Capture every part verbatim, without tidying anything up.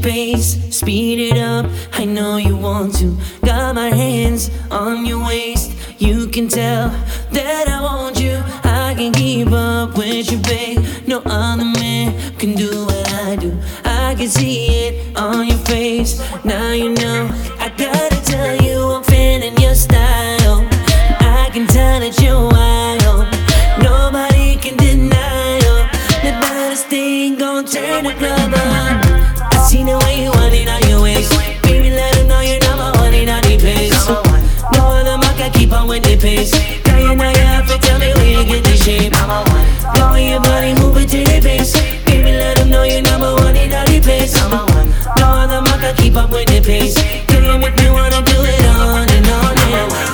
pace, speed it up. I know you want to. Got my hands on your waist. You can tell that I want you. I can keep up with you, babe. No other man can do what I do. I can see it on your face. Now you know. I gotta tell you, I'm feeling your style. I can tell that you're wild. Nobody can deny you. The baddest thing gon' turn the club on. I see the way you want it on your waist. Baby, let them know you're number one in all the place. No other man can keep on with the pace. Girl, you know you have to tell me where you get the shape. Know your body moving to the bass. Baby, let them know you're number one in all the place. No other man can keep up with the pace. Girl, you make me wanna do it on and on and on.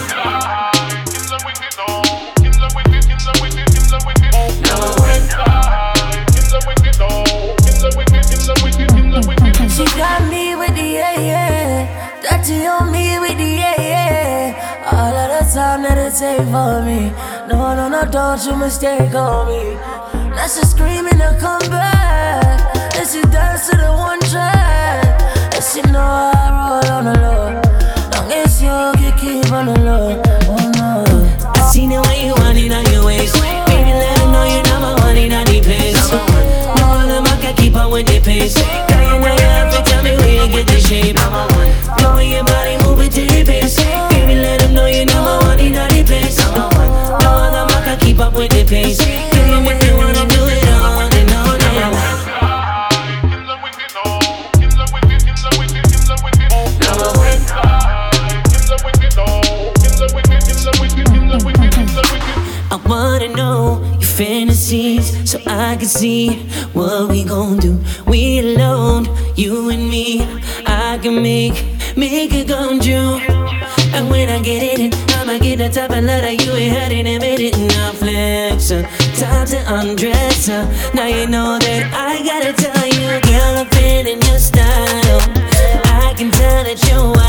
She got me with the yeah, yeah. Dirty on me with the yeah, yeah. All of the time that it take for me. No, no, no, don't you mistake on me. Now she screaming to come back. And she dance to the one track. And she know I roll on the low. Long as you can keep on the low. Oh no. I seen the way you want it on your waist. Baby, let them know you're number one in all the place. No other man can keep on with the pace. Girl, you know you have to tell me where you get the shape. Know your body moving to the pace. Baby, let them know you're number one in all the place. No other man can keep up with the pace. Girl, you make me wanna do it on and on and on. I wanna know your fantasies so I can see what we gon' do. We alone, you and me. I can make, make it come true. And when I get it in, I'ma get the top and let you ain't had it and made it enough flex. uh, Time to undress uh. Now you know that I gotta tell you, girl, I'm feeling your style. I can tell that you're